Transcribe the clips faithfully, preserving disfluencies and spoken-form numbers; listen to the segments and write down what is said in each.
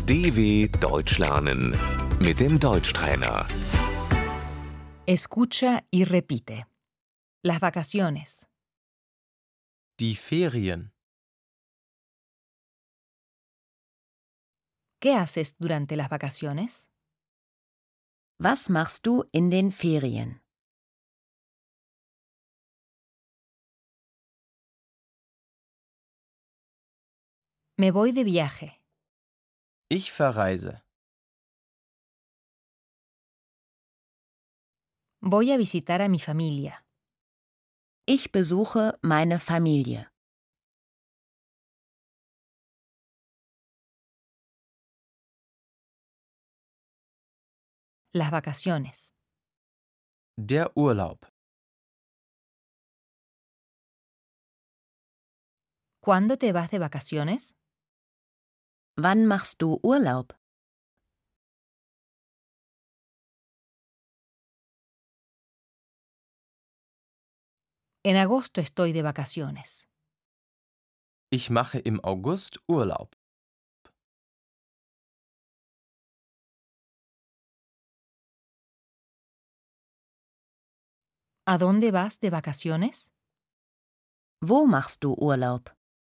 D W Deutsch lernen mit dem Deutschtrainer. Escucha y repite. Las vacaciones. Die Ferien. ¿Qué haces durante las vacaciones? Was machst du in den Ferien? Me voy de viaje. Ich verreise. Voy a visitar a mi familia. Ich besuche meine Familie. Las vacaciones. Der Urlaub. ¿Cuándo te vas de vacaciones? Wann machst du Urlaub? En agosto estoy de vacaciones. Ich mache im August Urlaub. ¿A dónde vas de vacaciones? Wo machst du Urlaub?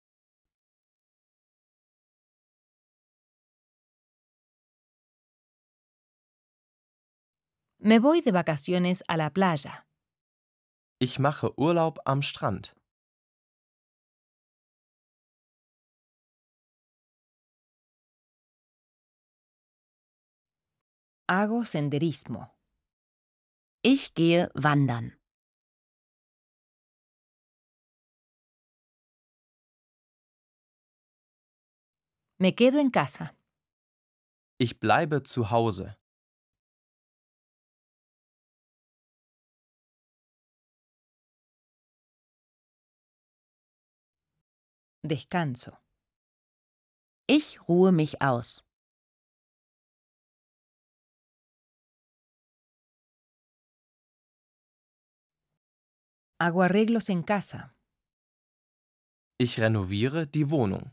Me voy de vacaciones a la playa. Ich mache Urlaub am Strand. Hago senderismo. Ich gehe wandern. Me quedo en casa. Ich bleibe zu Hause. Descanso. Ich ruhe mich aus. Hago arreglos en casa. Ich renoviere die Wohnung.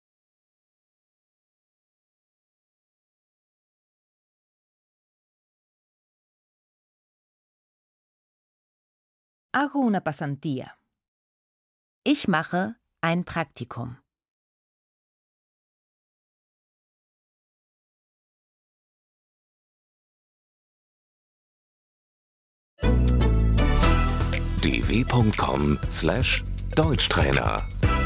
Hago una pasantía. Ich mache ein Praktikum. d w punkt com slash Deutschtrainer